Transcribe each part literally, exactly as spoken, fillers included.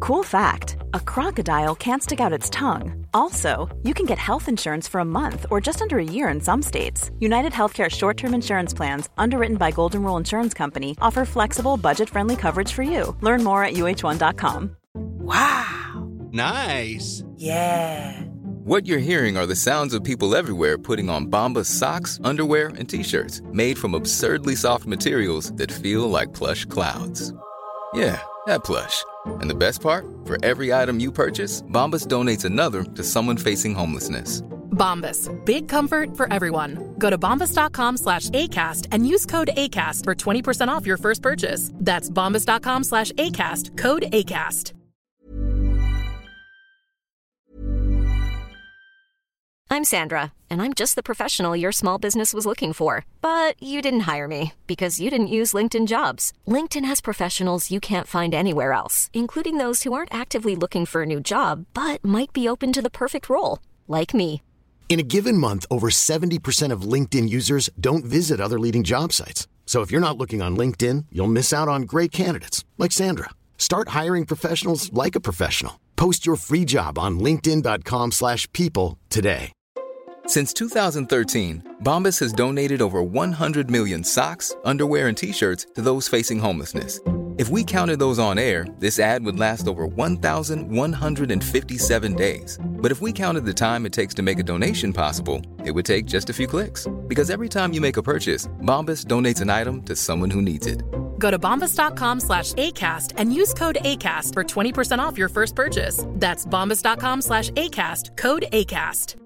Cool fact, a crocodile can't stick out its tongue. Also, you can get health insurance for a month or just under a year in some states. United Healthcare short-term insurance plans, underwritten by Golden Rule Insurance Company, offer flexible, budget-friendly coverage for you. Learn more at U H one dot com. Wow. Nice. Yeah. What you're hearing are the sounds of people everywhere putting on Bombas socks, underwear, and T-shirts made from absurdly soft materials that feel like plush clouds. Yeah, that plush. And the best part? For every item you purchase, Bombas donates another to someone facing homelessness. Bombas, big comfort for everyone. Go to bombas.com slash ACAST and use code ACAST for twenty percent off your first purchase. That's bombas.com slash ACAST, code ACAST. I'm Sandra, and I'm just the professional your small business was looking for. But you didn't hire me because you didn't use LinkedIn Jobs. LinkedIn has professionals you can't find anywhere else, including those who aren't actively looking for a new job, but might be open to the perfect role, like me. In a given month, over seventy percent of LinkedIn users don't visit other leading job sites. So if you're not looking on LinkedIn, you'll miss out on great candidates, like Sandra. Start hiring professionals like a professional. Post your free job on linkedin.com slash people today. Since two thousand thirteen, Bombas has donated over one hundred million socks, underwear, and T-shirts to those facing homelessness. If we counted those on air, this ad would last over one thousand one hundred fifty-seven days. But if we counted the time it takes to make a donation possible, it would take just a few clicks. Because every time you make a purchase, Bombas donates an item to someone who needs it. Go to bombas.com slash ACAST and use code ACAST for twenty percent off your first purchase. That's bombas.com slash ACAST, code ACAST.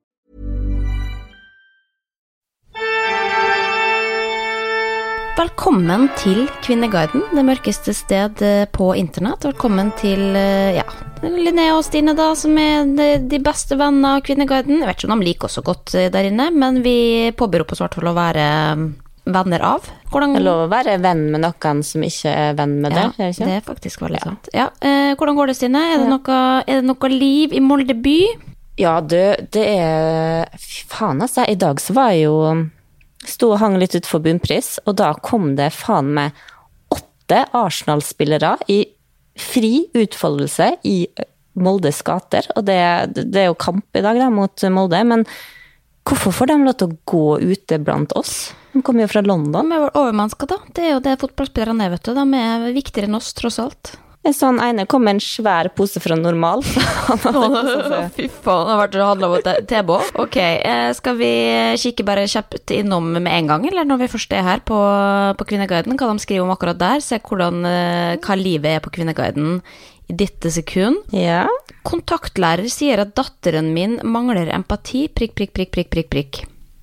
Velkommen til Kvinneguiden, det mørkeste sted på internett. Velkommen til, ja, Linnea og Stine da, som er de beste venner av Kvinneguiden. Jeg vet ikke om de liker oss så godt der inne, men vi påbyr oss i hvert fall å være venner av. Hvordan... Det er lov å være venn med noen som ikke er venn med deg, ja, er det ikke? Det er faktisk veldig sant. Ja, eh, hvordan går det, Stine? Er det, noe, er det noe liv i Molde by? Ja, du, det er... Fy faen, altså, i dag så var jeg jo... Stod og hang litt ut for bunnpris, og da kom det faen med åtte Arsenal-spillere i fri utfoldelse i Moldes gater, og det, det er jo kamp i dag da, mot Molde, men hvorfor får de lov til å gå ute blant oss? De kommer jo fra London. De er overmennesker da, det er jo det fotballspillerne er, vet du, de er viktigere enn oss, tross alt. En sånn ene kom med en svær pose fra Normal. Fy faen, det har vært å handle om T-bå. Ok, skal vi kikke bare kjapt innom med en gang, eller når vi først er her på, på Kvinneguiden, hva de skriver om akkurat der, se hvordan, hva livet er på Kvinneguiden i dette sekund. Ja. Kontaktlærer sier at datteren min mangler empati, prikk, prikk, prikk, prikk, prikk, prikk.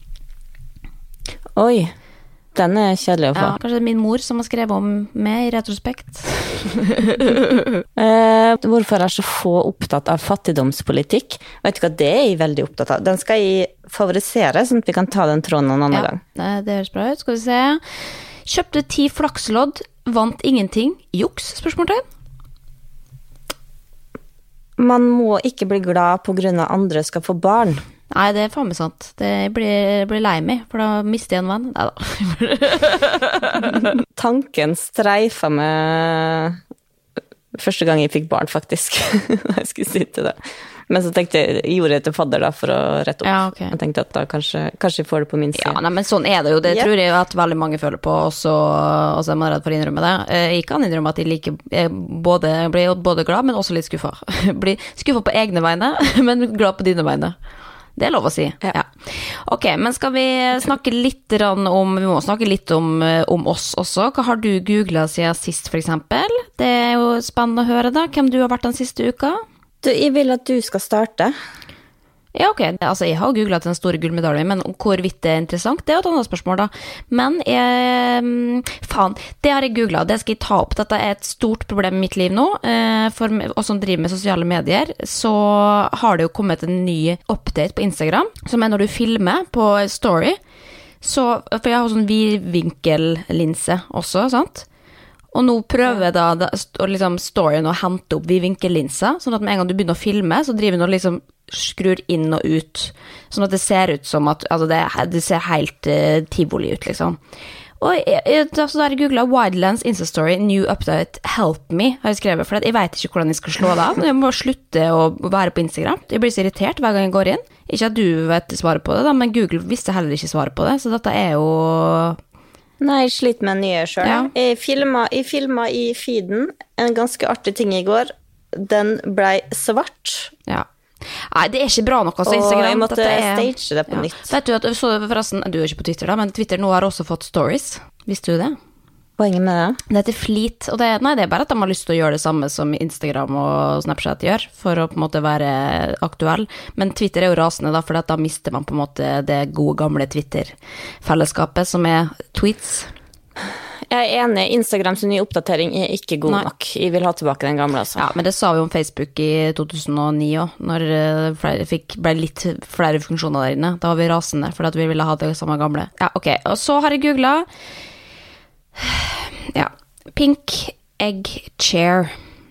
Oi. Den er kjedelig å få. Ja, kanskje det er min mor som har skrevet om meg i retrospekt. eh, hvorfor er så få opptatt av fattigdomspolitikk? Vet du hva det er jeg veldig opptatt av? Den skal jeg favorisere, sånn at vi kan ta den tråden en annen ja, gang. Det, det høres bra ut, skal vi se. Kjøpte ti flakslodd, vant ingenting. Juks, spørsmålstegn? Man må ikke bli glad på grunn av andre skal få barn. Nei, det er faen meg sant. Det blir, blir lei meg, for da mister jeg en venn. Neida. Tanken streifa med første gang jeg fikk barn, faktisk. Jeg skulle si til det. Men så tenkte jeg, jeg gjorde det til fadder da, for å rette opp. Ja, okay. Jeg tenkte at da kanskje, kanskje jeg får det på min side. Ja, nei, men sånn er det jo. Det ja. tror jeg at veldig mange føler på, og så er man redd for å innrømme det. Jeg kan innrømme at jeg liker, jeg både, jeg blir både glad, men også litt skuffa. Jeg blir skuffa på egne vegne, men glad på dine vegne. Det er lov å si. Ja. Ja. Ok, men skal vi snakke litt om, vi må snakke litt om, om oss også. Hva har du googlet siden sist, for eksempel? Det er jo spennende å høre da, hvem du har vært den siste uka. Du, jeg vil at du skal starte. Ja, ok. Altså, jeg har googlet den store gullmedaljen, men hvorvidt det er interessant, det er et annet spørsmål da. Men jeg, faen, det har jeg googlet, det skal jeg ta opp. Dette er et stort problem i mitt liv nå, for oss som driver med sosiale medier, så har det jo kommet en ny update på Instagram, som er når du filmer på story, så, for jeg har sånn vidvinkellinse også, sant? Og nå prøver da, da liksom storyen å hente opp vidvinkellinsa, sånn at med en gang du begynner å filme, så driver den og liksom skrur inn og ut, sånn at det ser ut som at, altså det, det ser helt uh, tivoli ut, liksom. Og jeg, jeg, altså der jeg googlet Wildlands Instastory New Update Help Me, har jeg skrevet, for jeg vet ikke hvordan jeg skal slå det av. Jeg må slutte å være på Instagram. Jeg blir så irritert hver gang jeg går inn. Ikke at du vet svaret på det, da, men Google visste heller ikke svaret på det, så dette er jo... Nei, jeg sliter med nye selv. Ja. Jeg filmet, jeg filmet i feeden en ganske artig ting i går. Den ble svart. Ja. Nei, det er ikke bra nok, altså, Instagram. Og jeg måtte er, stage det på ja. nytt. Vet du at, så forresten, du er ikke på Twitter da, men Twitter nå har også fått stories. Visste du det? Poenget med det? Det heter fleet, og det, nei, det er bare at de har lyst til å gjøre det samme som Instagram og Snapchat gjør, for å på en måte være aktuell. Men Twitter er jo rasende da, for da mister man på en måte det gode gamle Twitter-fellesskapet, som er tweets. Jeg er enig, Instagrams nye oppdatering er ikke god Nei. nok. Jeg vil ha tilbake den gamle, altså. Ja, men det sa vi om Facebook i to tusen og ni også, når flere fikk, ble litt flere funksjoner der inne. Da var vi rasende, for at vi ville ha det samme gamle. Ja, ok. Og så har jeg googlet ja, Pink Egg Chair.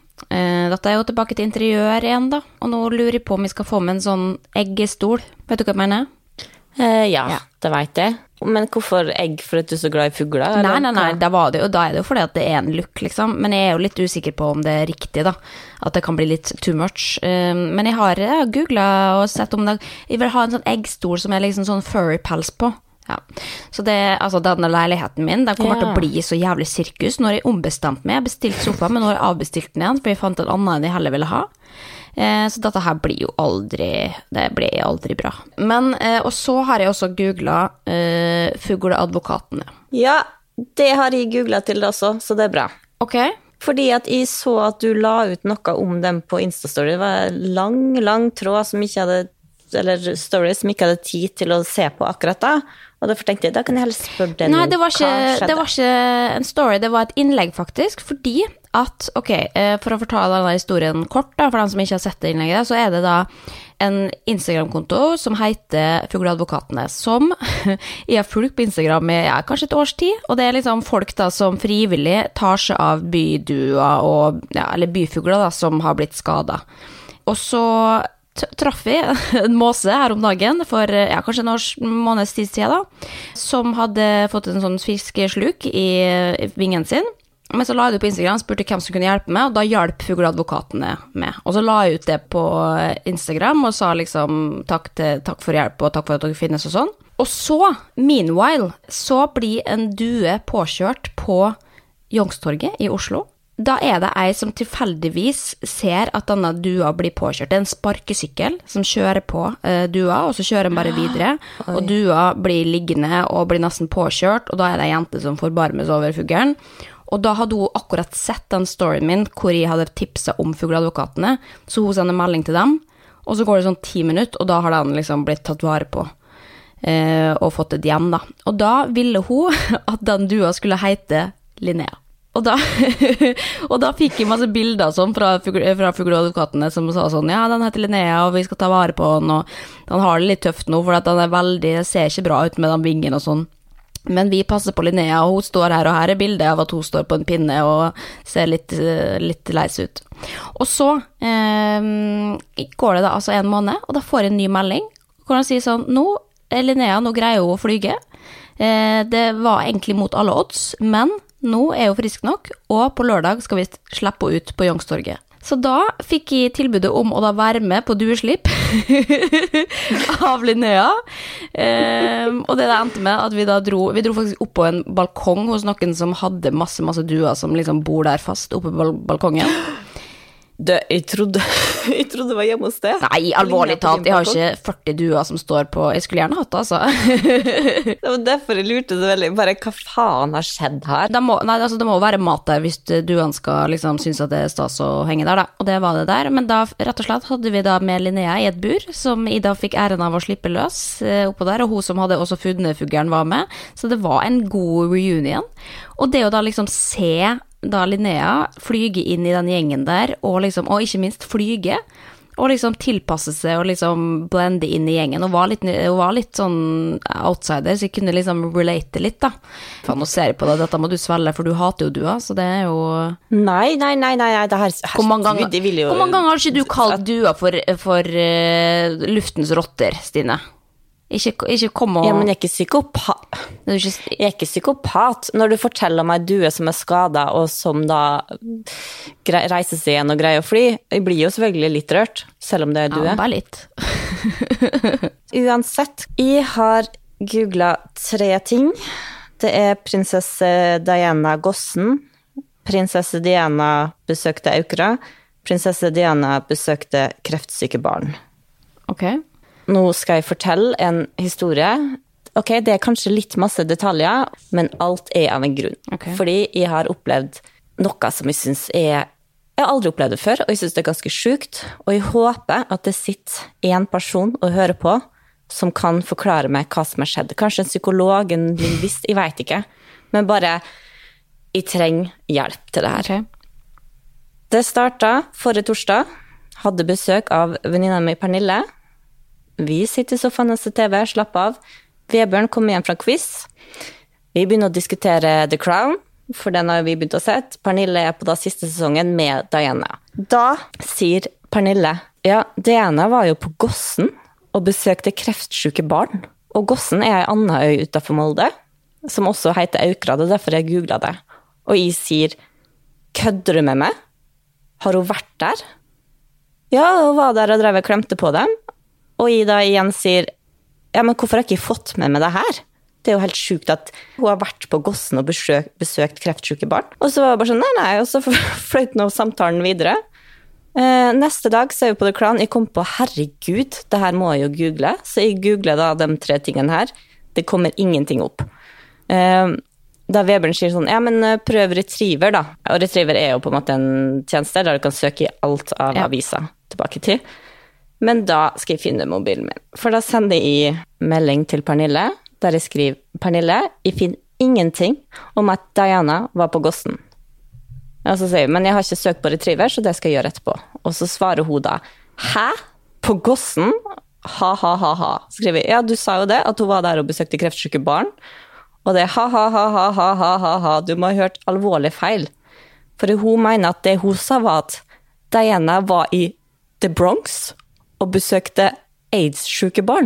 Eh, dette er jo tilbake til interiør igjen da, og nå lurer jeg på om vi skal få med en sånn eggestol. Vet du hva jeg mener? Eh, ja, ja, det vet jeg. Men hvorfor egg for at du er så glad i fugler? Nei, nei, nei, da, var det jo, da er det jo fordi at det er en look, liksom. Men jeg er jo litt usikker på om det er riktig, da. At det kan bli litt too much. Um, men jeg har, jeg har googlet og sett om det... Jeg vil ha en sånn eggstol som er liksom sånn furry pels på. Ja. Så det, altså denne leiligheten min, den kommer ja. til å bli så jævlig sirkus. Når jeg ombestemt meg, jeg bestilt sofa, men nå har jeg avbestilt den igjen, for jeg fant en annen enn jeg heller ville ha. Eh, så dette her blir jo aldri, det blir aldri bra. Men, eh, og så har jeg også googlet eh, fugleadvokatene. Ja, det har jeg googlet til det også, så det er bra. Ok. Fordi at jeg så at du la ut noe om dem på Instastory. Det var en lang, lang tråd som ikke hadde, eller stories som ikke hadde tid til å se på akkurat da. Og derfor tenkte jeg, da kan jeg heller spørre deg. Nei, det var, ikke, det var ikke en story, det var et innlegg faktisk, fordi at, ok, for å fortelle denne historien kort da, for den som ikke har sett det innlegget, så er det da en Instagram-konto som heter Fugleadvokatene, som jeg har fulgt på Instagram i ja, kanskje et års tid, og det er liksom folk da som frivillig tar seg av byduer, og, ja, eller byfugler da, som har blitt skadet. Og så traff jeg en måse her om dagen for ja, kanskje en års måneds tid siden da, som hadde fått en sånn fiskesluk i, i vingen sin. Men så la jeg det på Instagram, spurte hvem som kunne hjelpe meg, og da hjalp fugleadvokatene med. Og så la jeg ut det på Instagram og sa liksom takk, til, takk for hjelp og takk for at dere finnes og sånn. Og så, meanwhile, så blir en due påkjørt på Youngstorget i Oslo. Da er det ei som tilfeldigvis ser at denne dua blir påkjørt. Det er en sparkesykkel som kjører på uh, dua, og så kjører den bare videre. Oi. Og dua blir liggende og blir nesten påkjørt, og da er det en jente som forbarmes over fuglen. Og da hadde hun akkurat sett den storyen min, hvor jeg hadde tipset om fugleadvokatene, så hun sender melding til dem, og så går det sånn ti minutter, og da har den liksom blitt tatt vare på, uh, og fått et hjem da. Og da ville hun at den dua skulle hete Linnea. Og da, og da fikk jeg masse bilder sånn fra, fra fugleadvokatene som sa sånn, ja, den heter Linnea, og vi skal ta vare på den, og den har det litt tøft nå, for at den er veldig, ser ikke bra ut med den vingen og sånn. Men vi passer på Linnea, og hun står her, og her er bildet av at hun står på en pinne og ser litt, litt leis ut. Og så eh, går det da altså en måned, og da får jeg en ny melding, hvor han sier sånn, nå er Linnea, nå greier hun å flyge. Eh, det var egentlig mot alle odds, men nå er hun frisk nok, og på lørdag skal vi slippe henne ut på Youngstorget. Så da fikk jeg tilbudet om å da være med på dueslipp av Linnea. Um, og det da endte med at vi da dro, vi dro faktisk opp på en balkong hos noen som hadde masse, masse duer som liksom bor der fast oppe på bal- balkongen. Det, jeg, trodde, jeg trodde det var hjemme hos det. Nei, alvorlig talt, jeg har ikke førti duer som står på, jeg skulle gjerne hatt det, altså. Det var derfor jeg lurte så veldig, bare hva faen har skjedd her? Det må, nei, altså, det må være mat der hvis duene skal liksom synes at det er stas å henge der da, og det var det der. Men da, rett og slett, hadde vi da med Linnea i et bur, som Ida fikk æren av å slippe løs eh, oppå der, og hun som hadde også fudnefuglen var med, så det var en god reunion. Og det å da liksom se da Linnea flyge inn i den gjengen der, og, liksom, og ikke minst flyge, og liksom tilpasse seg og liksom blende inn i gjengen, og var litt, og var litt sånn outsider, så jeg kunne liksom relate litt da. Faen, nå ser jeg på det, dette må du svelge, for du hater jo dua, så det er jo... Nei, nei, nei, nei, det her... Hvor mange ganger, jo... hvor mange ganger har ikke du kalt dua for, for uh, luftens rotter, Stine? Ikke, ikke kom og... Ja, men jeg er ikke psykopat. Er ikke... Jeg er ikke psykopat. Når du forteller om en due som er skadet, og som da reiser seg igjen og greier å fly, jeg blir jo selvfølgelig litt rørt, selv om det er due. Ja, bare litt. Uansett, jeg har googlet tre ting. Det er prinsesse Diana Gossen, prinsesse Diana besøkte Aukra, prinsesse Diana besøkte kreftsyke barn. Ok. Nå skal jeg fortelle en historie. Ok, det er kanskje litt masse detaljer, men alt er av en grunn. Okay. Fordi jeg har opplevd noe som jeg synes er... Jeg har aldri opplevd det før, og jeg synes det er ganske sykt. Og jeg håper at det sitter en person og hører på, som kan forklare meg hva som har skjedd. Kanskje en psykolog, en lingvist, jeg vet ikke. Men bare, jeg trenger hjelp til det her. Okay. Det startet forrige torsdag. Hadde besøk av venninna mi Pernille. Vi sitter i sofaen og ser T V, slapp av. Vebjørn kommer hjem fra quiz. Vi begynner å diskutere The Crown, for den har vi begynt å se. Pernille er på da siste sesongen med Diana. Da sier Pernille, ja, Diana var jo på Gossen og besøkte kreftsyke barn. Og Gossen er en annen øy utenfor Molde, som også heter Aukra, det er derfor jeg googlet det. Og jeg sier, kødder du med meg? Har hun vært der? Ja, hun var der og drev og klemte på dem. Og jeg da igjen sier, ja, men hvorfor har jeg ikke fått med meg det her? Det er jo helt sykt at hun har vært på Gossen og besøkt, besøkt kreftsyke barn. Og så var jeg bare sånn, nei, nei, og så fløyt nå samtalen videre. Eh, neste dag ser vi på The Crown, jeg kom på, herregud, det her må jeg jo google. Så jeg googler da de tre tingene her. Det kommer ingenting opp. Eh, da Vebjørn sier sånn, ja, men prøv Retriever da. Og Retriever er jo på en måte en tjeneste der du kan søke i alt av ja. aviser tilbake til. Men da skal jeg finne mobilen min. For da sender jeg melding til Pernille, der jeg skriver, Pernille, jeg finner ingenting om at Diana var på Gossen. Og så sier jeg, men jeg har ikke søkt på Retriever, så det skal jeg gjøre etterpå. Og så svarer hun da, hæ? På Gossen? Ha, ha, ha, ha. Skriver jeg, ja, du sa jo det, at hun var der og besøkte kreftsyke barn. Og det er ha, ha, ha, ha, ha, ha, ha, ha. Du må ha hørt alvorlig feil. For hun mener at det hun sa var at Diana var i The Bronx, og besøkte AIDS-syke barn.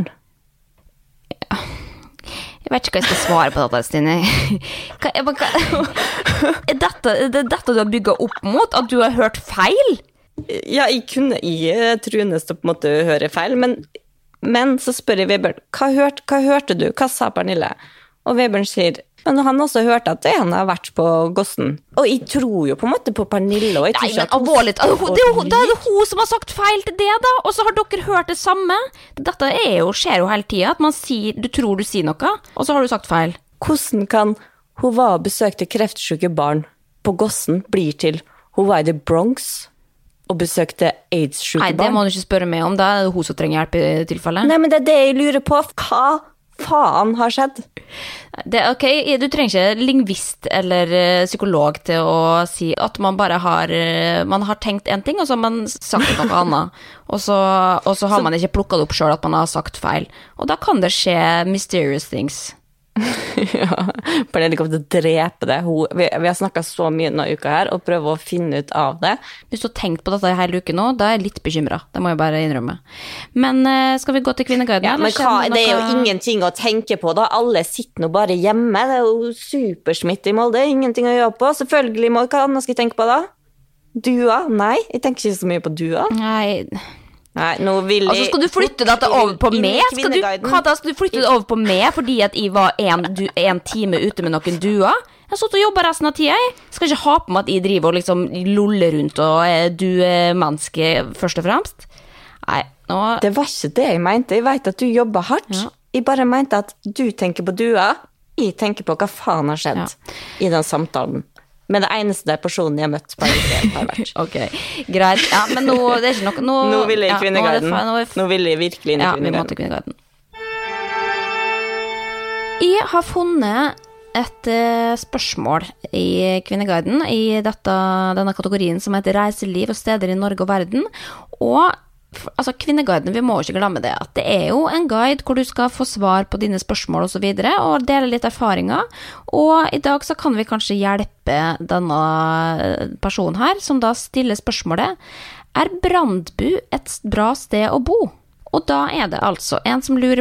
Ja. Jeg vet ikke hva jeg skal svare på dette, Stine. Hva, hva, hva, er dette, er det dette du har bygget opp mot? At du har hørt feil? Ja, jeg kunne jeg tror nesten på en måte høre feil, men, men så spør jeg Vebjørn, hva, hørt, hva hørte du? Hva sa Pernille? Og Vebjørn sier, men han også hørte at han har vært på Gossen. Og jeg tror jo på en måte på Pernille. Og jeg Nei, men alvorlig, det er jo det er hun som har sagt feil til det da, og så har dere hørt det samme. Dette er jo, skjer jo hele tiden, at man sier, du tror du sier noe, og så har du sagt feil. Hvordan kan hun var og besøkte kreftsyke barn på Gossen blir til hun var i The Bronx og besøkte AIDS-syke barn? Nei, det må du ikke spørre meg om, da er det hun som trenger hjelp i tilfelle. Nei, men det er det jeg lurer på. Hva faen har skjedd? Det, ok, du trenger ikke lingvist eller psykolog til å si at man bare har, man har tenkt en ting, og så har man sagt noe annet. Og så, og så har så, man ikke plukket det opp selv at man har sagt feil. Og da kan det skje mysterious things. Ja, Pernille kommer til å drepe det. Hun, vi, vi har snakket så mye denne uka her, og prøver å finne ut av det. Hvis du har tenkt på dette hele uken nå, da er jeg litt bekymret. Det må jeg bare innrømme. Men skal vi gå til Kvinneguiden? Ja, men hva, det er jo ingenting å tenke på da. Alle sitter nå bare hjemme. Det er jo supersmitt i Molde. Ingenting å gjøre på. Selvfølgelig må hva annet skal jeg tenke på da? Dua? Nei, jeg tenker ikke så mye på dua. Nei... Nei, nå vil jeg... Altså, skal du flytte dette over på meg? Skal du, hva da, skal du flytte det over på meg fordi at jeg var en, du, en time ute med noen duer? Jeg har stått og jobbet resten av tiden, jeg. Skal ikke ha på meg at jeg driver og liksom luller rundt og er duemenneske først og fremst. Nei, nå... Det var ikke det jeg mente. Jeg vet at du jobber hardt. Ja. Jeg bare mente at du tenker på dua. Jeg tenker på hva faen har skjedd ja. I den samtalen. Men det eneste personen jeg har møtt på uke har vært. Ok, greit. Ja, men nå, det er ikke noe... Nå, nå vil jeg i Kvinneguiden. Ja, nå, nå vil jeg virkelig inn i ja, Kvinneguiden. Ja, vi må til Kvinneguiden. Jeg har funnet et uh, spørsmål i Kvinneguiden, i dette, denne kategorien som heter reiseliv og steder i Norge og verden. Og altså Kvinneguiden, vi må ikke glemme det, at det er jo en guide hvor du skal få svar på dine spørsmål og så videre, og dele litt erfaringer, og i dag så kan vi kanskje hjelpe denne personen her, som da stiller spørsmålet, er Brandbu et bra sted å bo? Og da er det altså en som lurer på,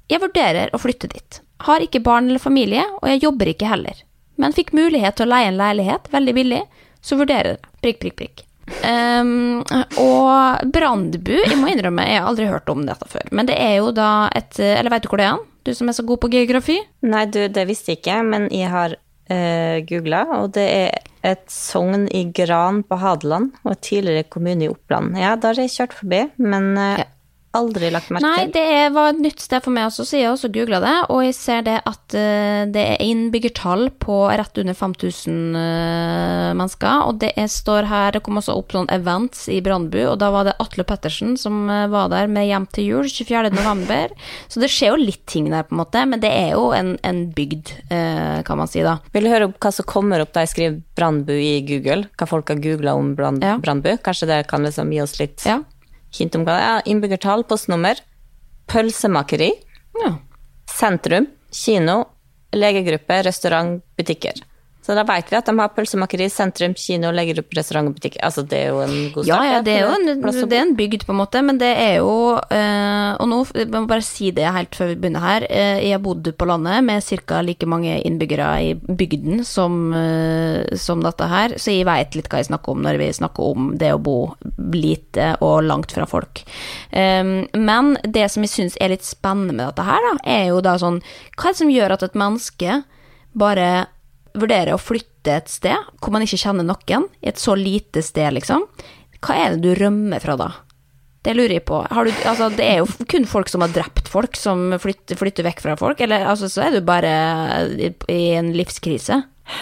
Jeg vurderer å flytte dit. Har ikke barn eller familie, og jeg jobber ikke heller. Men fikk mulighet til å leie en leilighet, veldig billig, så vurderer jeg. Prikk, prikk, prikk. Um, og Brandbu, jeg må innrømme, jeg har aldri hørt om dette før. Men det er jo da et, eller vet du hvor det er? Du som er så god på geografi? Nei, du, det visste jeg ikke, men jeg har uh, googlet, og det er et sogn i Gran på Hadeland, og et tidligere kommune i Oppland. Ja, da har jeg kjørt forbi, men uh, ja. Aldri lagt merke til. Nei, det var et nytt sted for meg også, så jeg også googlet det, og jeg ser det at uh, det er innbyggertall på rett under fem tusen uh, mennesker, og det er, står her, det kom også opp noen events i Brandbu, og da var det Atle Pettersen som uh, var der med Hjem til jul, tjuefjerde november, så det skjer jo litt ting der på en måte, men det er jo en, en bygd, uh, kan man si da. Vil du høre hva som kommer opp da jeg skriver Brandbu i Google, hva folk har googlet om Brand, ja. Brandbu? Kanskje det kan liksom gi oss litt... Ja. Hint om hva det er. Innbyggertall, postnummer, pølsemakeri, ja. Sentrum, kino, legegruppe, restaurant, butikker. Så da vet vi at de har pølsemakeri, sentrum, kino, legegruppe, restaurant og butikker. Altså det er jo en god start. Ja, ja, det er jo en, det er en bygd på en måte, men det er jo, øh, og nå jeg må bare si det helt før vi begynner her, jeg har bodd på landet med cirka like mange innbyggere i bygden som, øh, som dette her, så jeg vet litt hva jeg snakker om når vi snakker om det å bo lite og langt fra folk. Um, men det som jeg synes er litt spennende med dette her da, er jo da sånn, hva er det som gjør at et menneske bare vurderer å flytte et sted hvor man ikke kjenner noen, i et så lite sted liksom, hva er det du rømmer fra da? Det lurer jeg på. Har du, altså, det er jo kun folk som har drept folk som flytter, flytter vekk fra folk, eller altså, så er du bare i, i en livskrise.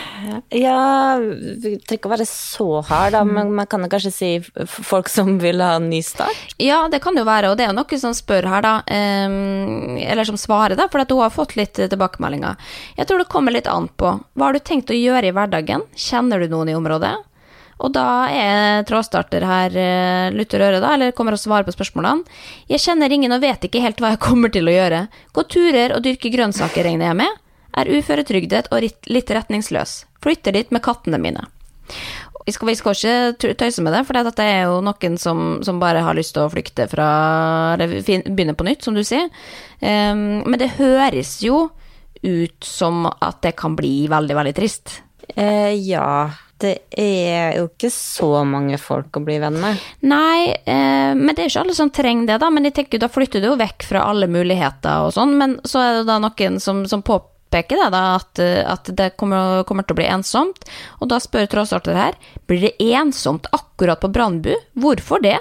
Ja, vi trenger ikke å være så hard da, men man kan kanskje si folk som vil ha en ny start. Ja, det kan jo være, og det er jo noen som spør her da, um, eller som svarer da, for at du har fått litt tilbakemeldinger. Jeg tror det kommer litt an på. Hva har du tenkt å gjøre i hverdagen? Kjenner du noen i området? Og da er trådstarter her uh, lytter øre da, eller kommer å svare på spørsmålene. Jeg kjenner ingen og vet ikke helt hva jeg kommer til å gjøre. Gå turer og dyrke grønnsaker regner jeg med. Er uføretrygdet og litt retningsløs. Flytter dit med kattene mine. Vi skal, vi skal ikke tøyse med det, for dette er jo noen som, som bare har lyst til å flykte fra, eller begynne på nytt, som du sier. Um, men det høres jo ut som at det kan bli veldig, veldig trist. Eh, ja, det er jo ikke så mange folk å bli venn med. Nei, eh, men det er ikke alle som trenger det da, men jeg tenker da flytter du jo vekk fra alle muligheter og sånn, men så er det da noen som, som på peker det da, at, at det kommer, kommer til å bli ensomt, og da spør trådstarter her, blir det ensomt akkurat på Brandbu? Hvorfor det?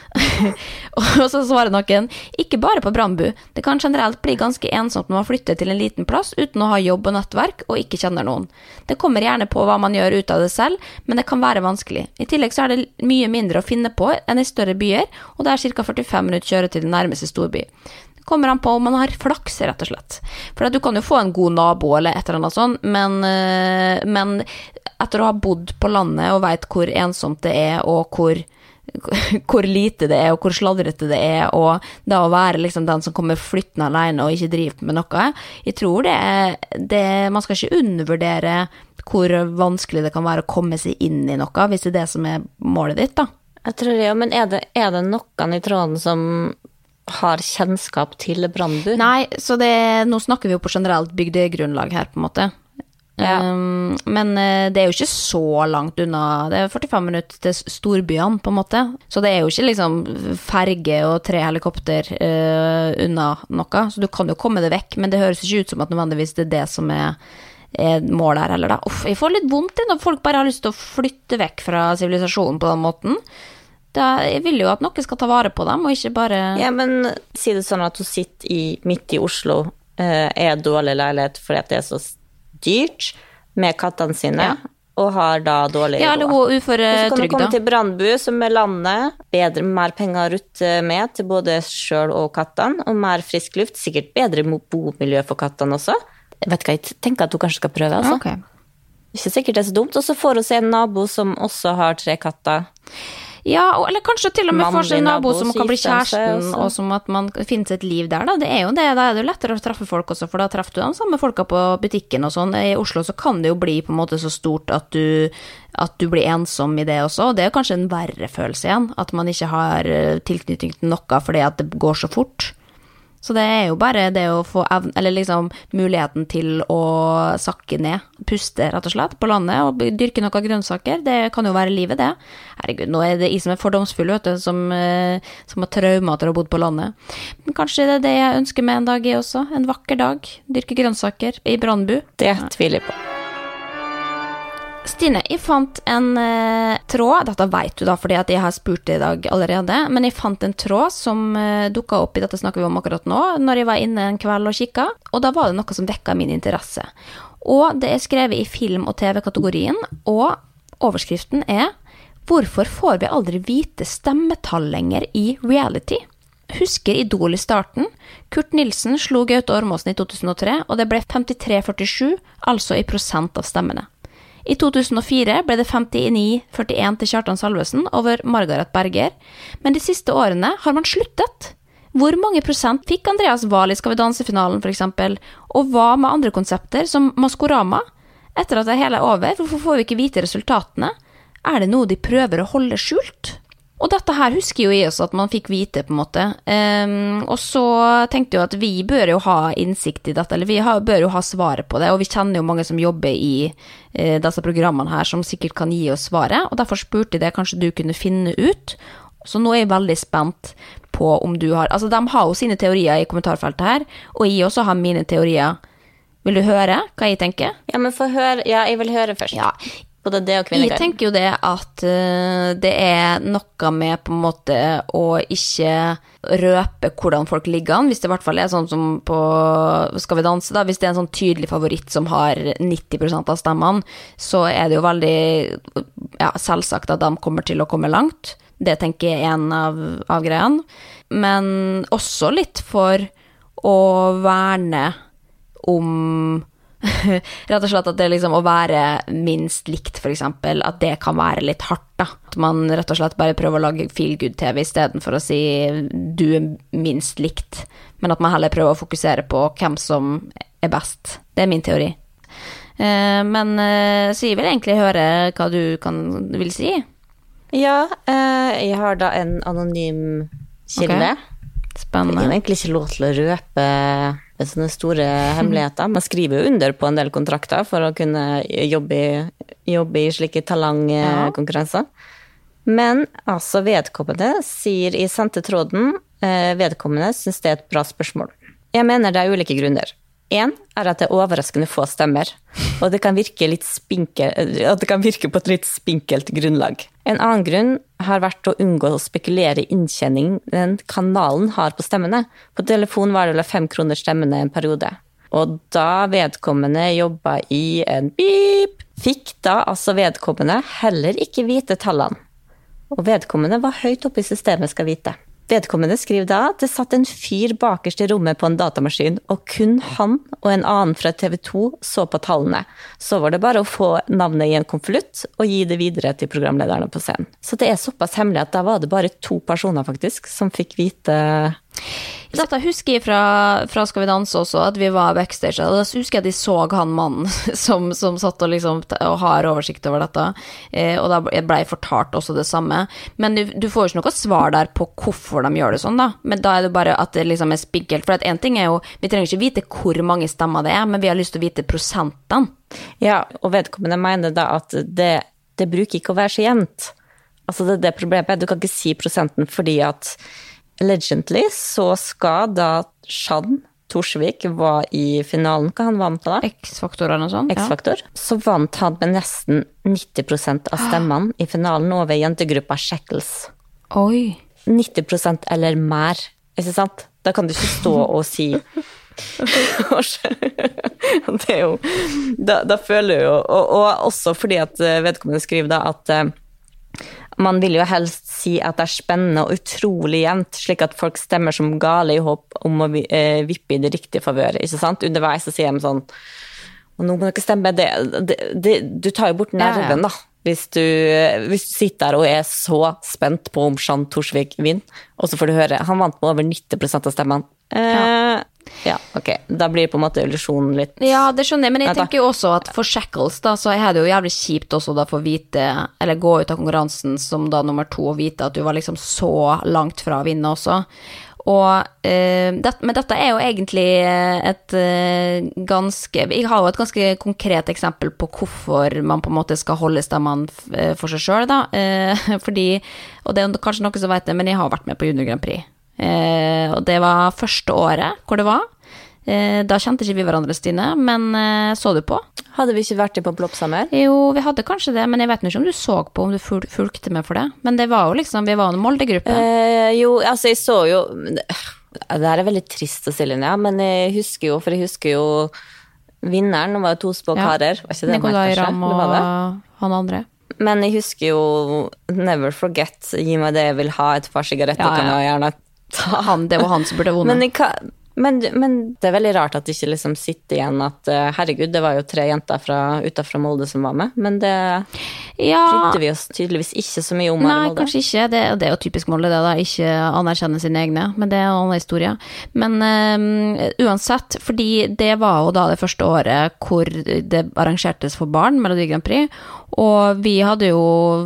Og så svarer noen, ikke bare på Brandbu, det kan generelt bli ganske ensomt når man flytter til en liten plass uten å ha jobb og nettverk og ikke kjenner noen. Det kommer gjerne på hva man gjør ut av det selv, men det kan være vanskelig. I tillegg så er det mye mindre å finne på enn i større byer, og det er cirka førtifem minutter kjøre til den nærmeste storby. Kommer han på om man har flaks, rett og slett. For at du kan jo få en god nabo eller et eller annet sånt, men, men etter å ha bodd på landet og vet hvor ensomt det er, og hvor, hvor lite det er, og hvor sladrete det er, og da å være liksom den som kommer flyttende alene og ikke driver med noe, jeg tror det er, det, man skal ikke undervurdere hvor vanskelig det kan være å komme seg inn i noe, hvis det er det som er målet ditt da. Jeg tror det, ja, men er det, er det noen i tråden som har kjennskap til Brandbu? Nei, så det, nå snakker vi jo på generelt bygdegrunnlag her på en måte. Ja. Um, men uh, det er jo ikke så langt unna, det er førtifem minutter til storbyene på en måte, så det er jo ikke liksom ferge og tre helikopter uh, unna noe, så du kan jo komme det vekk, men det høres ikke ut som at nødvendigvis det er det som er, er mål her heller da. Uff, jeg får litt vondt når folk bare har lyst til å flytte vekk fra sivilisasjonen på den måten. Da, jeg vil jo at noen skal ta vare på dem, og ikke bare... Ja, men si det sånn at du sitter i, midt i Oslo, eh, er dårlig leilighet fordi at det er så dyrt med kattene sine, ja. Og har da dårlig råd. Ja, eller hun uføretrygda. Og så kan du komme til Brandbu, som er landet, bedre, mer penger å rutte med til både selv og kattene, og mer frisk luft, sikkert bedre bomiljø for kattene også. Jeg vet ikke, jeg tenker at du kanskje skal prøve, altså. Okay. Ikke sikkert det er så dumt, og så får hun se en nabo som også har tre katter. Ja, eller kanskje til og med får seg en nabo som kan bli kjæresten, og som at man finner et liv der da. Det er jo det, da er det jo lettere å treffe folk også, for da treffer du de samme folka på butikken og sånn. I Oslo så kan det jo bli på en måte så stort at du, at du blir ensom i det også, og det er jo kanskje en verre følelse igjen, at man ikke har tilknytning til noe fordi at det går så fort. Så det er jo bare det å få evne, eller liksom muligheten til å sakke ned, puste rett og slett på landet, og dyrke noen grønnsaker. Det kan jo være livet, det. Herregud, nå er det jeg som er fordomsfull, vet du, som, som har traumer til å ha bodd på landet. Men kanskje det er det jeg ønsker meg en dag i også. En vakker dag. Dyrke grønnsaker i Brandbu. Det tviler jeg på. Stine, jeg fant en eh, tråd, dette vet du da, fordi at jeg har spurt det i dag allerede, men jeg fant en tråd som eh, dukket opp i dette snakker vi om akkurat nå, når jeg var inne en kveld og kikket, og da var det noe som vekket min interesse. Og det er skrevet i film- og tv-kategorien, og overskriften er «Hvorfor får vi aldri vite stemmetall lenger i reality?» Husker Idol i starten. Kurt Nilsen slo Gaute Ormåsen i to tusen og tre, og det ble femtitre førtisju, altså i prosent av stemmene. I to tusen og fire ble det femtini førtien til Kjartan Salvesen over Margaret Berger, men de siste årene har man sluttet. Hvor mange prosent fikk Andreas Wahl i Skal vi danse-finalen for eksempel, og hva med andre konsepter som Maskorama? Etter at det hele er over, hvorfor får vi ikke vite resultatene? Er det noe de prøver å holde skjult? Og dette her husker jo jeg også at man fikk vite på en måte. Um, og så tenkte jeg at vi bør jo ha innsikt i dette, eller vi har, bør jo ha svaret på det, og vi kjenner jo mange som jobber i uh, disse programmene her som sikkert kan gi oss svaret, og derfor spurte jeg det kanskje du kunne finne ut. Så nå er jeg veldig spent på om du har, altså de har jo sine teorier i kommentarfeltet her, og jeg også har mine teorier. Vil du høre hva jeg tenker? Ja, men få høre, ja, jeg vil høre først. Ja, både det og kvinnekamp. Jeg tenker jo det at uh, det er noe med på en måte å ikke røpe hvordan folk ligger an, hvis det i hvert fall er sånn som på Skal vi danse da, hvis det er en sånn tydelig favoritt som har nitti prosent av stemmene, så er det jo veldig ja, selvsagt at de kommer til å komme langt. Det tenker jeg er en av, av greiene. Men også litt for å verne om rett og slett at det liksom å være minst likt for eksempel, at det kan være litt hardt da, at man rett og slett bare prøver å lage feel good T V i stedet for å si du er minst likt, men at man heller prøver å fokusere på hvem som er best. Det er min teori. Eh, men eh, så jeg vil egentlig høre hva du kan, vil si. Ja, eh, jeg har da en anonym kilde. Okay. Spennende. Jeg har egentlig ikke lov til å røpe sånne store hemmeligheter. Man skriver jo under på en del kontrakter for å kunne jobbe i, jobbe i slike talangkonkurrenser. Men altså vedkommende sier i sendte tråden, eh, vedkommende synes det er et bra spørsmål. Jeg mener det er ulike grunner. En er at det er overraskende få stemmer, og det kan virke, litt spinkel, at det kan virke på et litt spinkelt grunnlag. En annen grunn har vært å unngå å spekulere i inntjening den kanalen har på stemmene. På telefon var det vel fem kroner stemmene en periode. Og da vedkommende jobbet i en bip, fikk da altså vedkommende heller ikke vite tallene. Og vedkommende var høyt oppe i systemet, skal vite. Vedkommende skriver da at det satt en fyr bakerst i rommet på en datamaskin, og kun han og en annen fra T V to så på tallene. Så var det bare å få navnet i en konvolutt og gi det videre til programlederne på scenen. Så det er såpass hemmelig at da var det bare to personer faktisk som fikk vite. Dette husker jeg fra, fra Skal vi danse også, at vi var backstage, og da husker jeg at de så han mannen som, som satt og, liksom, og har oversikt over dette, eh, og da ble jeg fortalt også det samme. Men du, du får jo ikke noe svar der på hvorfor de gjør det sånn da, men da er det bare at det liksom er spinkelt, for at en ting er jo, vi trenger ikke vite hvor mange stemmer det er, men vi har lyst til å vite prosentene. Ja, og vedkommende mener da at det, det bruker ikke å være så jevnt. Altså det, det problemet er, du kan ikke si prosenten fordi at allegedly så skal da Shan Torsvik var i finalen, hva han vant på da? X-faktor eller noe sånt, X-faktor. Ja. Så vant han med nesten nitti prosent av stemmene i finalen over jentegruppa Shackles. Oi. nitti prosent eller mer, ikke sant? Da kan du ikke stå og si det er jo da, da føler jeg jo og, og også fordi at vedkommende skriver da at uh, man vil jo helst si at det er spennende og utrolig jevnt, slik at folk stemmer som gale i håp om å uh, vippe i det riktige favør, ikke sant? Underveis så sier de sånn, og nå må dere stemme, det, det, det, du tar jo bort nerven da, hvis du, hvis du sitter der og er så spent på om Shan Torsvik vinner, og så får du høre, han vant med over nitti prosent av stemmene. Uh, ja. Ja, ok. Da blir det på en måte illusjonen litt. Ja, det skjønner jeg, men jeg tenker jo også at for Shackles da, så er det jo jævlig kjipt også da for å vite, eller gå ut av konkurransen som da nummer to og vite at du var liksom så langt fra å vinne også. Og, eh, det, men dette er jo egentlig et eh, ganske, jeg har jo et ganske konkret eksempel på hvorfor man på en måte skal holde stemmene f- for seg selv da, eh, fordi, og det er kanskje noe som vet det, men jeg har vært med på Junior Grand Prix, eh, og det var første året hvor det var, eh, da kjente ikke vi hverandre, Stine, men eh, så du på? Hadde vi ikke vært i på Ploppsommer? Jo, vi hadde kanskje det, men jeg vet ikke om du så på, om du ful- fulgte med for det. Men det var jo liksom, vi var en Molde-gruppe. Eh, jo, altså jeg så jo, det her er veldig trist å si, Linnea, men jeg husker jo, for jeg husker jo vinneren, var jo to små karer, var ikke det Nikolai kanskje? Ramm og han andre. Men jeg husker jo Never Forget, gi meg det jeg vil ha, et par sigaretter Ja, ja. kan jeg gjerne ta. Han, det var han som burde vunnet. Men, jeg kan, men, men det er veldig rart at det ikke liksom sitter igjen at uh, herregud, det var jo tre jenter fra, utenfor Molde som var med, men det Ja, brydde vi oss tydeligvis ikke så mye om her i nei, Molde. kanskje ikke. Det, det er jo typisk Molde det da, ikke anerkjenne sine egne, men det er en annen historie. Men eh, uansett, fordi det var jo da det første året hvor det arrangertes for barn, Melodi Grand Prix, og vi hadde jo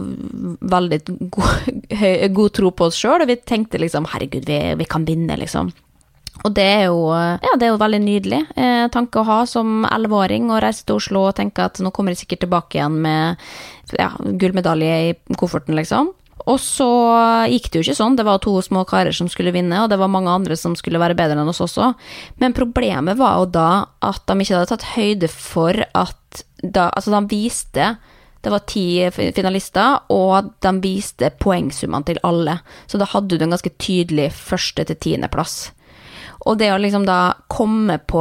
veldig god, høy, god tro på oss selv, og vi tenkte liksom, herregud, vi, vi kan vinne liksom. Og det er jo, ja, det er jo veldig nydelig eh, tanke å ha som elleveåring og reise til Oslo og tenke at nå kommer jeg sikkert tilbake igjen med ja, gullmedalje i kofferten liksom. Og så gikk det jo ikke sånn, det var to små karer som skulle vinne, og det var mange andre som skulle være bedre enn oss også. Men problemet var jo da at de ikke hadde tatt høyde for at, da, altså de viste, det var ti finalister, og de viste poengsummene til alle. Så da hadde du en ganske tydelig første til tiende plass. Og det å liksom da komme på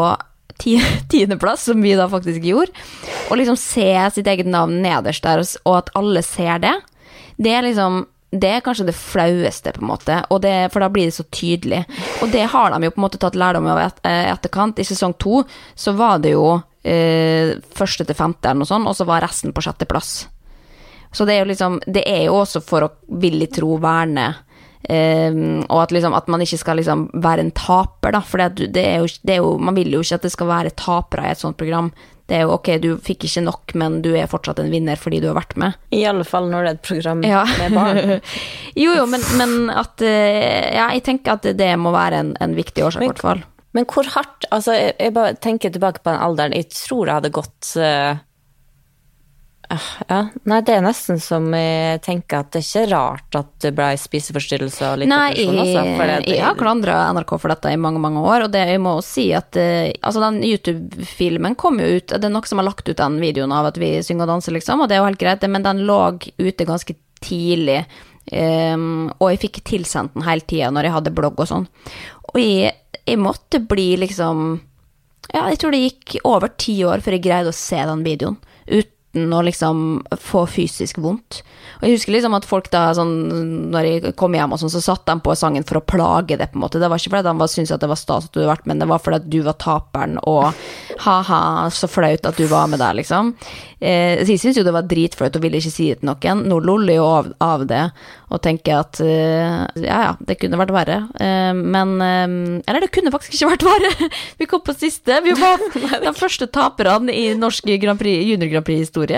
tiende plass, som vi da faktisk gjorde, og liksom se sitt eget navn nederst der, og at alle ser det, det er liksom, det er kanskje det flaueste på en måte, og det, for da blir det så tydelig. Og det har de jo på en måte tatt lærdom av et, etterkant. I sesong to så var det jo eh, første til femte eller noe sånt, og så var resten på sjette plass. Så det er jo liksom, det er jo også for å villig tro verne, Um, og at, liksom, at man ikke skal liksom være en taper da, for det, det er jo, det er jo, man vil jo ikke at det skal være tapere i et sånt program. Det er jo ok, du fikk ikke nok, men du er fortsatt en vinner fordi du har vært med. I alle fall når det er et program ja. med barn. jo jo, men, men at ja, jeg tenker at det må være en, en viktig årsak i hvert fall. Men hvor hardt, altså jeg, jeg bare tenker tilbake på den alderen, jeg tror det hadde gått uh, ja, nei, det er nesten som jeg tenker at det er ikke rart at det ble spiseforstyrrelse og litt depresjon også. Nei, jeg, jeg har klandret N R K for dette i mange, mange år, og det jeg må si at uh, altså den YouTube-filmen kom jo ut, det er noe som har lagt ut den videoen av at vi synger og danser liksom, og det er jo helt greit, men den lå ute ganske tidlig, um, og jeg fikk tilsendt den hele tiden når jeg hadde blogg og sånn, og jeg, jeg måtte bli liksom, ja, jeg tror det gikk over ti år før jeg greide å se den videoen, uten og liksom få fysisk vondt. Og jeg husker liksom at folk da, sånn, når jeg kom hjem og sånn, så satt de på sangen for å plage det på en måte. Det var ikke fordi de syntes at det var stas at du hadde vært, men det var fordi at du var taperen, og haha, så flaut at du var med der, liksom. Eh, så jeg synes jo det var dritflaut og ville ikke si det til noen. Nå luller jo av, av det, og tenker at, uh, ja ja, det kunne vært verre. Uh, men, uh, eller det kunne faktisk ikke vært verre. Vi kom på siste. Vi var de første taperne i norsk Grand Prix, Junior Grand Prix-historie.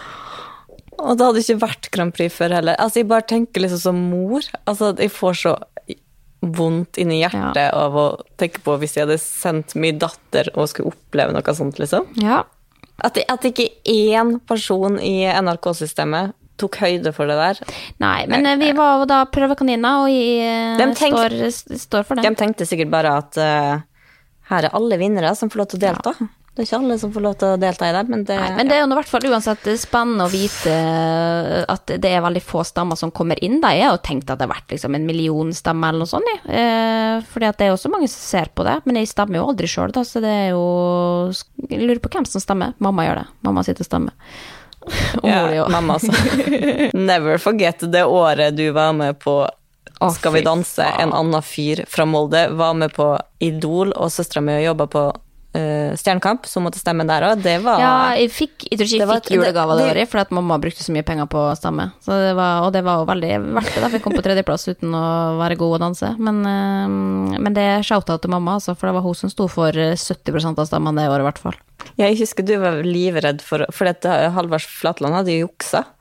Og det hadde ikke vært Grand Prix før heller. Altså, jeg bare tenker liksom som mor, altså, jeg får så vondt inn i hjertet ja. Av å tenke på hvis jeg hadde sendt min datter og skulle oppleve noe sånt, liksom. Ja. At, at ikke én person i N R K-systemet tok høyde for det der. Nei, men vi var jo da prøvekaniner, og jeg tenk, står, står for det. De tenkte sikkert bare at uh, her er alle vinnere som får lov til å delta. Ja. Det er ikke alle som får lov til å delta i det, men det... Nei, men det er jo i hvert fall uansett spennende å vite at det er veldig få stemmer som kommer inn. Da jeg har jo tenkt at det har vært liksom en million stemmer eller noe sånt, eh, fordi at det er jo så mange som ser på det, men jeg stemmer jo aldri selv da, så det er jo... Jeg lurer på hvem som stemmer. Mamma gjør det. Mamma sitter og stemmer. Ja, mamma altså. Never forget det året du var med på Skal vi danse, en annen fyr fra Molde, var med på Idol, og søstera mi jobba på uh, Stjernekamp, som måtte stemme der også. Det var... Ja, jeg fikk, jeg tror ikke jeg fikk julegave det året, for at mamma brukte så mye penger på å stemme. Så det var, og det var jo veldig verdt det, da, for jeg kom på tredjeplass uten å være god å danse. Men, uh, men det er shout-out til mamma, altså, for det var hun som sto for sytti prosent av stemmen det året i hvert fall. Jeg husker du var livredd for, for at Halvard Flatland hadde jo juksa.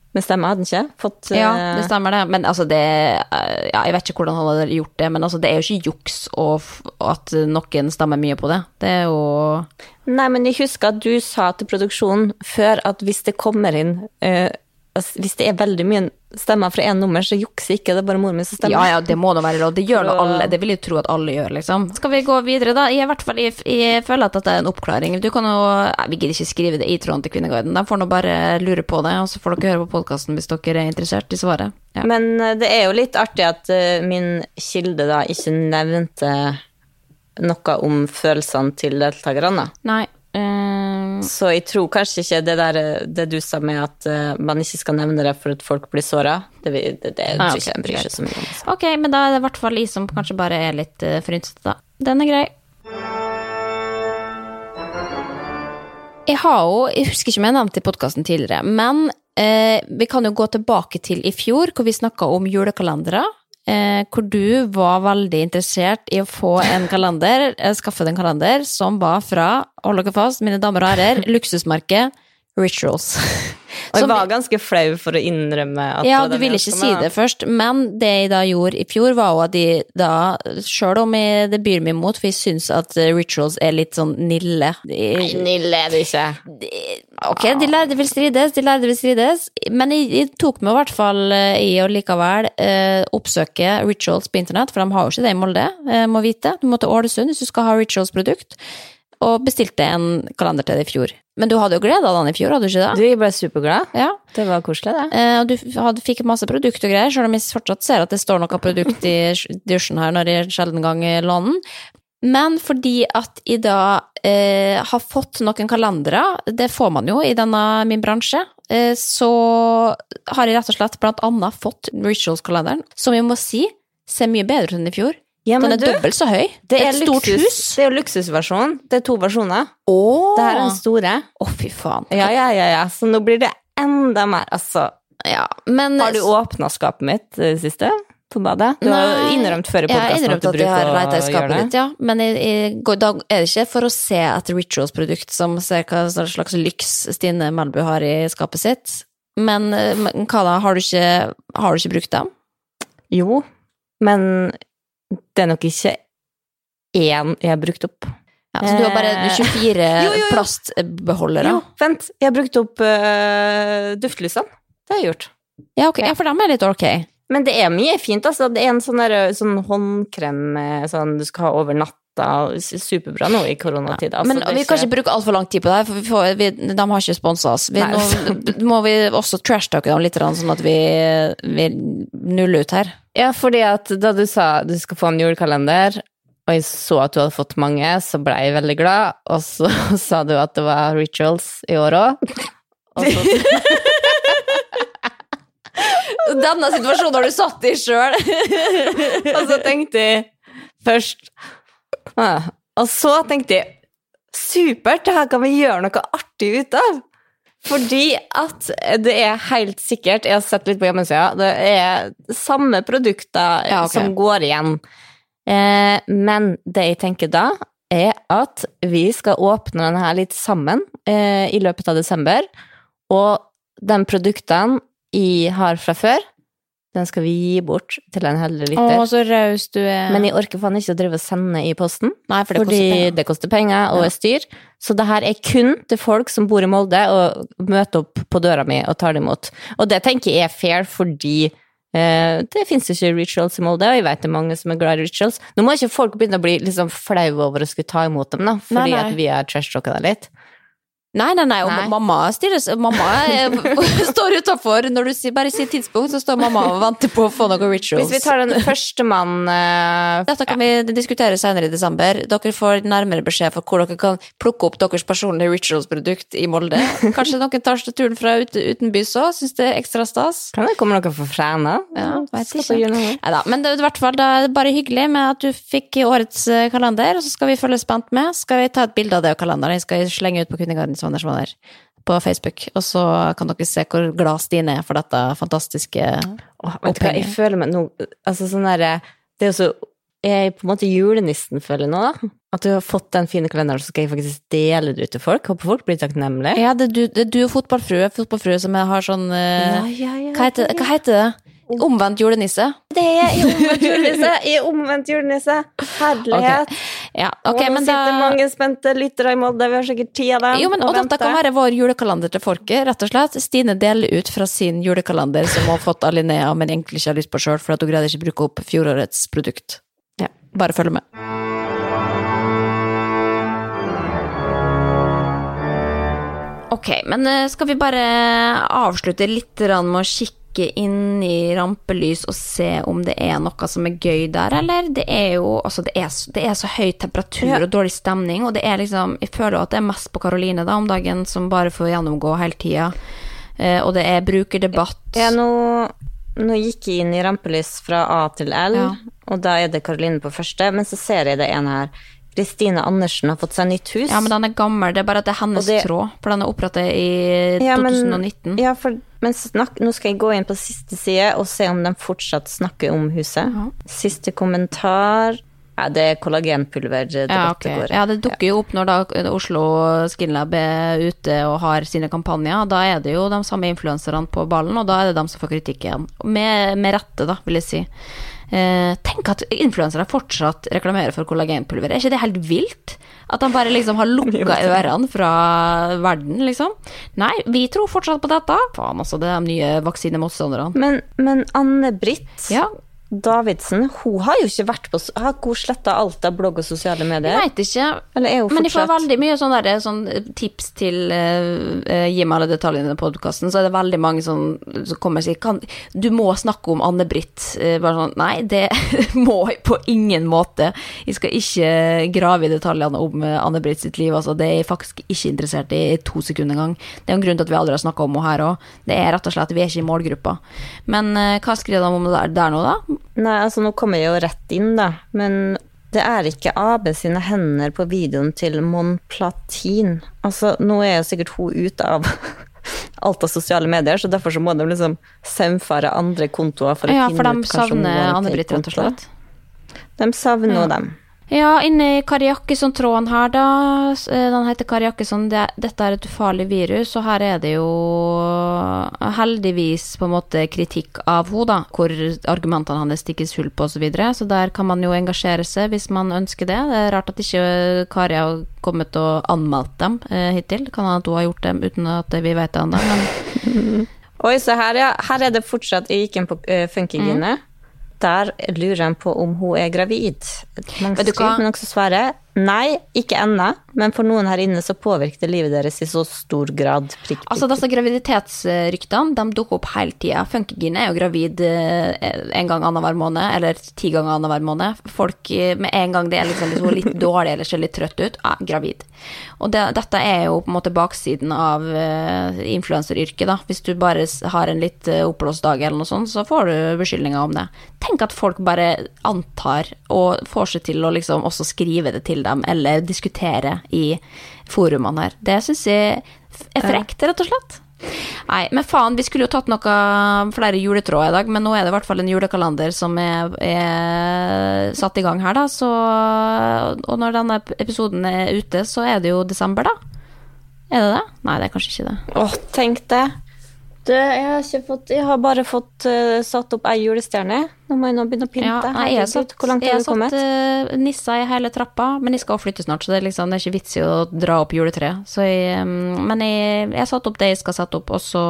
med stemme, hadde han ikke? Fått, ja, det stemmer det. Men altså, det ja, jeg vet ikke hvordan han hadde gjort det, men altså, det er jo ikke juks og at noen stemmer mye på det. Det er jo... Nei, men jeg husker at du sa til produksjonen før at hvis det kommer inn, uh, altså, hvis det er veldig mye stemmer fra en nummer, så jukser ikke, det er bare mor min som stemmer. Ja, ja, det må da være lov. Det gjør da alle, det vil jeg tro at alle gjør, liksom. Skal vi gå videre da? Jeg, i hvert fall, jeg, jeg føler at dette er en oppklaring. Du kan jo, vi gidder ikke skrive det i tråden til Kvinneguiden, de får nå bare lure på det, og så får dere høre på podcasten hvis dere er interessert i svaret. Ja. Men det er jo litt artig at uh, min kilde da ikke nevnte noe om følelsene til deltakerne. Nei. Uh... Så jeg tror kanskje ikke det der, det du sa med at uh, man ikke skal nevne det for at folk blir såret, det, det, det, det ah, tror okay, ikke jeg bryr seg så mye om. Så. Ok, men da er det i hvert fall jeg som kanskje bare er litt uh, frynsete da. Den er grei. Jeg har jo, jeg husker ikke om jeg nevnte i podcasten tidligere, men uh, vi kan jo gå tilbake til i fjor, hvor vi snakket om julekalendere, Eh, hvor du var veldig interessert i å få en kalender, eh, skaffe en kalender som var fra, hold dere fast, mine damer og herrer, luksusmerket Rituals. Og jeg var ganske flau for å innrømme at ja, det du ville ikke si det først, men det jeg da gjorde i fjor var jo at de da, selv om jeg, det byr meg imot, for jeg synes at Rituals er litt sånn nille. De, Nei, nille er det ikke. De, ok, de lærde vil strides, de lærde vil strides, men jeg, jeg tok meg i hvert fall i å likevel eh, oppsøke Rituals på internett, for de har jo ikke det i Molde, eh, må vite. Du må til Ålesund hvis du skal ha Rituals-produkt, og bestilte en kalender til det i fjor. Men du hadde jo gledet av den i fjor, hadde du ikke det? Du, jeg ble superglad. Ja. Det var koselig, det. Eh, og du hadde, fikk masse produkt og greier, selv om jeg fortsatt ser at det står noe produkt i dusjen her når jeg sjelden gang låner den. Men fordi at jeg da eh, har fått noen kalendere, det får man jo i denne min bransje, eh, så har jeg rett og slett blant annet fått Rituals-kalenderen, som jeg må si, ser mye bedre ut enn i fjor. Ja, den er du, dobbelt så høy. Det er et stort luksus, hus. Det er jo luksusversjon. Det er to versjoner. Åh! Det her er den store. Å, fy faen. Ja, ja, ja, ja. Så nå blir det enda mer, altså. Ja, men... Har du åpnet skapet mitt det siste? På badet? Du Nei, har innrømt før i podcasten at du bruker å gjøre det. Jeg har innrømt at jeg har letet i skapet ditt, ja. Men jeg, jeg, da er det ikke for å se et Rituals-produkt som ser hva slags lyks Stine Melby har i skapet sitt. Men, men hva da? Har du ikke, har du ikke brukt dem? Jo, men det er nok ikke en jeg har brukt opp. Ja, så du har bare tjuefire jo, jo, jo. plastbeholdere? Jo, vent. Jeg har brukt opp uh, duftlysene. Det har jeg gjort. Ja, ok. Ja, for dem er litt ok. Men det er mye fint, altså. Det er en sånn, der, sånn håndkrem sånn, du skal ha over natta. Superbra nå i koronatid. Altså, men vi kan ikke bruke alt for lang tid på det, for vi får, vi, de har ikke sponset oss. Vi, nå må vi også trash-talke dem litt, sånn at vi, vi nuller ut her. Ja, fordi at da du sa du skal få en julekalender, og jeg så at du hadde fått mange, så ble jeg veldig glad, og så sa du at det var Rituals i år også. Og så... Denne situasjonen har du satt i selv. Og så tenkte jeg først, ah, og så tenkte jeg, supert, det her kan vi gjøre noe artig ut av. Fordi at det er helt sikkert, jeg har sett litt på hjemmesida, det er samme produkter ja, okay. som går igjen. Eh, men det jeg tenker da, er at vi skal åpne denne her litt sammen eh, i løpet av desember, og de produktene jeg har fra før, den skal vi gi bort til en heldig lytter. Å, så raust du er. Men jeg orker faen ikke å drive og sende i posten. Nei, for det fordi koster penger. det koster penger og er styr. Så det her er kun til folk som bor i Molde og møter opp på døra mi og tar det imot. Og det tenker jeg er fair fordi eh, det finnes jo ikke Rituals i Molde, og jeg vet det er mange som er glad i Rituals. Nå må ikke folk begynne å bli liksom flau over å skulle ta imot dem da, fordi nei, nei. at vi har trash-talket det litt. Nei, nei, nei, og nei. mamma styres, mamma er, står utenfor, når du sier, bare sier tidspunkt, så står mamma og venter på å få noen rituals. Hvis vi tar den første mann... Uh, Dette kan ja. vi diskutere senere i desember. Dere får nærmere beskjed for hvor dere kan plukke opp deres personlige rituals-produkt i Molde. Kanskje noen tar turen fra ut, utenbys også, synes det er ekstra stas. Kan det komme noen for Fræna? Ja, vet ikke. Neida, men det er i hvert fall det er bare hyggelig med at du fikk årets kalender, og så skal vi følge spent med. Skal vi ta et bilde av det og kalenderen? Jeg skal slenge ut på Kvinneguiden Svaner Svaner på Facebook, og så kan dere se hvor glad Stine er for dette fantastiske Åh, vet du hva, jeg føler meg nå, altså sånn der, det er jo så er på en måte julenissen føler nå da. At du har fått den fine kalenderen, så skal jeg faktisk dele det ut til folk. Håper folk blir takknemlige. Ja, det er du, det er du fotballfrue, fotballfrue som har sånn... Uh, ja, ja, ja. Hva heter, hva heter det? Omvendt julenisse? Det er i omvendt julenisse. I omvendt julenisse. Herlighet. Okay. Ja, ok, og men sitter da... mange spente lyttere i Molde. Vi har sikkert ti av dem. Jo, men og dette kan være vår julekalender til folket, rett og slett. Stine deler ut fra sin julekalender som hun har fått av Linnea, men egentlig ikke har lyst på selv, for at hun greide ikke bruke opp fjorårets produkt. Ja, bare følg med. Ok, men skal vi bare avslutte litt med å kikke inn i rampelys og se om det er noe som er gøy der, eller? Det er jo, altså det er, det er så høy temperatur og dårlig stemning, og det er liksom, jeg føler at det er mest på Karoline da om dagen, som bare får gjennomgå hele tiden, eh, og det er brukerdebatt. Ja, nå, nå gikk jeg inn i rampelys fra A til L, ja. Og da er det Karoline på første, men så ser jeg det ene her. Kristine Andersen har fått seg nytt hus. Ja, men den er gammel, det er bare at det er hennes det... tråd, for den er opprettet i ja, men, to tusen nitten. Ja, for, men snak, nå skal jeg gå inn på siste side og se om de fortsatt snakker om huset. Uh-huh. Siste kommentar, ja, det er kollagenpulver. Ja, okay. Ja, det dukker jo opp når da Oslo Skinlab er ute og har sine kampanjer, da er det jo de samme influenserne på ballen, og da er det de som får kritikk igjen. Med, med rette da, vil jeg si. Eh, tenk at influensere fortsatt reklamerer for kollagenpulver. Er ikke det helt vilt? At de bare liksom har lukket ørene fra verden, liksom? Nei, vi tror fortsatt på dette. Faen, altså, det er de nye vaksinemotstanderne. Men, men Anne-Britt ja. Davidsen, hun har jo ikke vært på, har hun slettet alt av blogg og sosiale medier? Jeg vet ikke, eller er hun men jeg får fortsatt... veldig mye sånn der, sånn tips til uh, uh, gi meg alle detaljene i podcasten, så er det veldig mange sånn, som kommer og sier, kan, du må snakke om Anne-Britt, uh, bare sånn, nei, det må jeg på ingen måte, jeg skal ikke grave i detaljene om uh, Anne-Britt sitt liv, altså, det er jeg faktisk ikke interessert i to sekunder engang, det er en grunn til at vi aldri har snakket om henne her også, det er rett og slett, vi er ikke i målgruppa, men uh, hva skriver de om det der, der nå da? Nei, altså nå kommer jeg jo rett inn da, men det er ikke A B sine hender på videoen til Mon Platin. Altså, nå er jo sikkert hun ute av alt av sosiale medier, så derfor så må de liksom saumfare andre kontoer for å ja, finne for ut kanskje om de savner Anne-Britt, rett og slett. De savner ja. dem. Ja, inne i Kari Jakkesson-tråden her da, den heter Kari Jakkesson, det, dette er et ufarlig virus, og her er det jo heldigvis på en måte kritikk av henne da, hvor argumentene hans stikkes hull på og så videre, så der kan man jo engasjere seg hvis man ønsker det. Det er rart at ikke Kari har kommet og anmeldt dem eh, hittil, kan han at hun har gjort dem uten at vi vet det enda, men... Oi, så her, ja, her er det fortsatt, jeg gikk inn på uh, Funkygine, mm. Der lurer jeg på om hun er gravid. Mange skriver, men også svarer nei, ikke ennå, men for noen her inne så påvirker det livet deres i så stor grad. Prikk, prikk. Altså disse graviditetsryktene, de dukker opp hele tiden. Funkygine er jo gravid en gang annen hver måned, eller ti ganger annen hver måned. Folk med en gang det er liksom, liksom litt dårlig eller ser litt trøtt ut, er gravid. Og det, dette er jo på en måte baksiden av uh, influenceryrket da. Hvis du bare har en litt uh, oppblåst dag eller noe sånt, så får du beskyldninger om det. Tenk at folk bare antar og får seg til å liksom også skrive det til dem, eller diskutere i forumene her. Det synes jeg er frekt, rett og slett. Nei, men faen, vi skulle jo tatt noe flere juletråd i dag, men nå er det i hvert fall en julekalender som er, er satt i gang her da, så, og når denne episoden er ute, så er det jo desember da. Er det det? Nei, det er kanskje ikke det. Åh, tenk det. Du, jeg har ikke fått, jeg har bare fått uh, satt opp ei julestjerne. Nå må jeg nå begynne å pynte. Ja, nei, jeg har satt, Hvor langt har du kommet? Jeg har satt uh, nissa i hele trappa, men jeg skal flytte snart, så det er, liksom, det er ikke vits i å dra opp juletre. Så jeg, um, men jeg, jeg har satt opp det jeg skal sette opp, og så...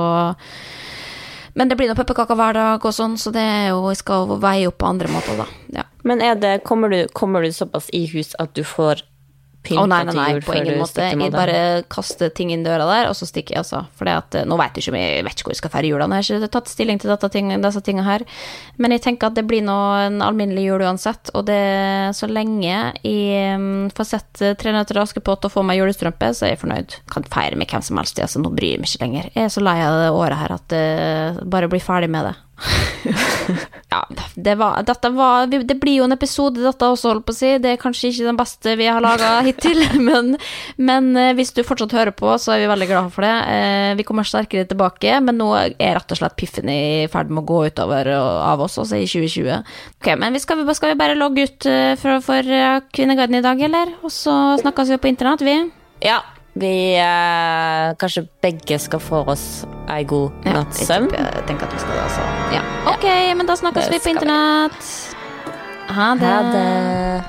Men det blir noe pepperkaker hver dag og sånn, så det er jo, jeg skal veie opp på andre måter da. Ja. Men er det, kommer du, kommer du såpass i hus at du får... Å oh, nei, nei, nei, på ingen måte. Jeg bare kaster ting inn døra der, og så stikker jeg altså. For det at, nå vet jeg ikke om jeg vet ikke hvor jeg skal feire jula, jeg har ikke tatt stilling til dette ting, disse tingene her. Men jeg tenker at det blir nå en alminnelig jul uansett, og det så lenge jeg um, får sett Tre nøtter til Askepott og få meg julestrømpe, så er jeg fornøyd. Kan feire med hvem som helst, altså nå bryr jeg meg ikke lenger. Jeg er så lei av det året her at uh, bare bli ferdig med det. Ja, det, var, dette var, det blir jo en episode dette også, holdt på å si. Det er kanskje ikke den beste vi har laget hittil, men, men hvis du fortsatt hører på, så er vi veldig glad for det. Vi kommer sterkere tilbake, men nå er rett og slett piffen i ferd med å gå utover av oss også i tjue tjue. Ok, men vi skal, skal vi bare logge ut for, for Kvinneguiden i dag, eller? Og så snakkes vi på internett, vi? Ja, vi eh, kanskje begge skal få oss en god nattsøvn. Ja, jeg tenker at vi skal det, altså. Ja. Ok, men da snakkes det vi på internett. Ha det. Ha det.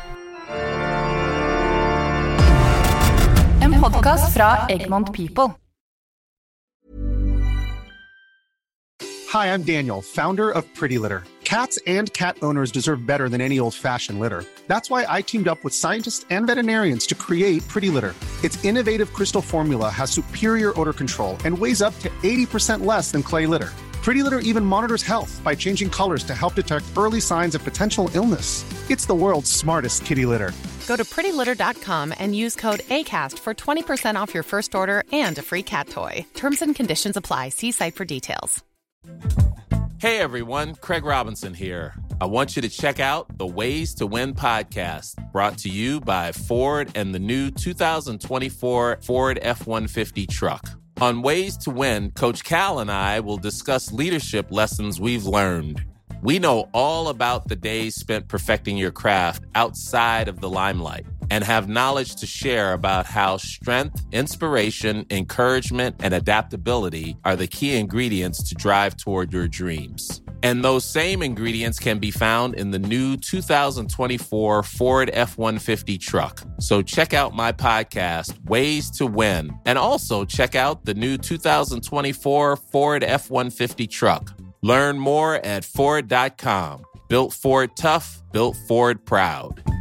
En podcast fra Egmont People. Hi, I'm Daniel, founder of Pretty Litter. Cats and cat owners deserve better than any old-fashioned litter. That's why I teamed up with scientists and veterinarians to create Pretty Litter. Its innovative crystal formula has superior odor control and weighs up to eighty percent less than clay litter. Pretty Litter even monitors health by changing colors to help detect early signs of potential illness. It's the world's smartest kitty litter. Go to pretty litter dot com and use code ACAST for twenty percent off your first order and a free cat toy. Terms and conditions apply. See site for details. Hey everyone, Craig Robinson here. I want you to check out the Ways to Win podcast, brought to you by Ford and the new two thousand twenty-four Ford F one fifty truck. On Ways to Win, Coach Cal and I will discuss leadership lessons we've learned. We know all about the days spent perfecting your craft outside of the limelight and have knowledge to share about how strength, inspiration, encouragement, and adaptability are the key ingredients to drive toward your dreams. And those same ingredients can be found in the new two thousand twenty-four Ford F one fifty truck. So check out my podcast, Ways to Win, and also check out the new two thousand twenty-four Ford F one fifty truck. Learn more at Ford dot com. Built Ford tough, built Ford proud.